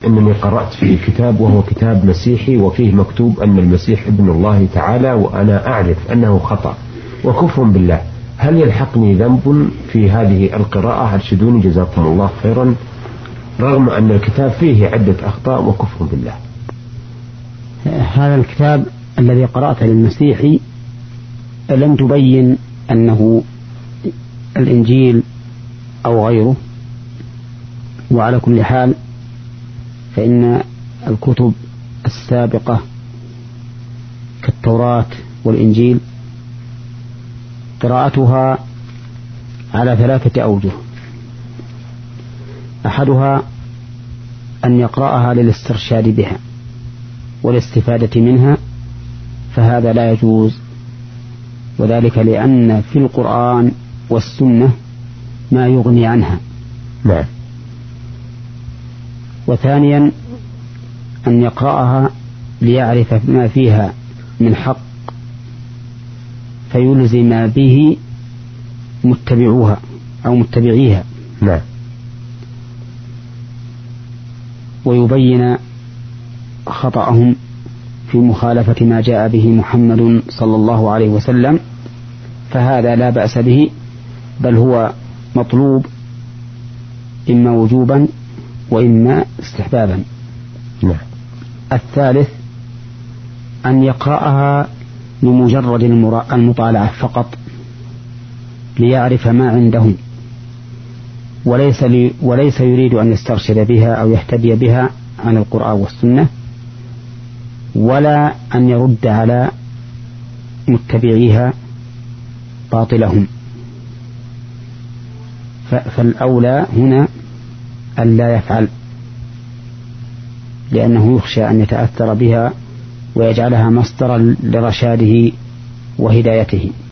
أنني قرأت في كتاب وهو كتاب مسيحي وفيه مكتوب أن المسيح ابن الله تعالى، وأنا أعرف أنه خطأ وكفر بالله، هل يلحقني ذنب في هذه القراءة؟ أرشدوني جزاكم الله خيرا، رغم أن الكتاب فيه عدة أخطاء وكفر بالله. هذا الكتاب الذي قرأته للمسيحي لم تبين أنه الإنجيل أو غيره، وعلى كل حال فإن الكتب السابقة كالتوراة والإنجيل قراءتها على 3 أوجه: أحدها أن يقرأها للاسترشاد بها والاستفادة منها، فهذا لا يجوز، وذلك لأن في القرآن والسنة ما يغني عنها. نعم. وثانيا أن يقرأها ليعرف ما فيها من حق فيلزم به متبعوها أو متبعيها. نعم. ويبين خطأهم في مخالفة ما جاء به محمد صلى الله عليه وسلم، فهذا لا بأس به، بل هو مطلوب إما وجوبا وإما استحبابا. نعم. الثالث أن يقرأها لمجرد المطالعة فقط ليعرف ما عندهم، وليس يريد أن يسترشد بها أو يهتدي بها عن القرآن والسنة، ولا أن يرد على متبعيها باطلهم. فالأولى هنا أن لا يفعل، لأنه يخشى أن يتأثر بها ويجعلها مصدرا لرشاده وهدايته.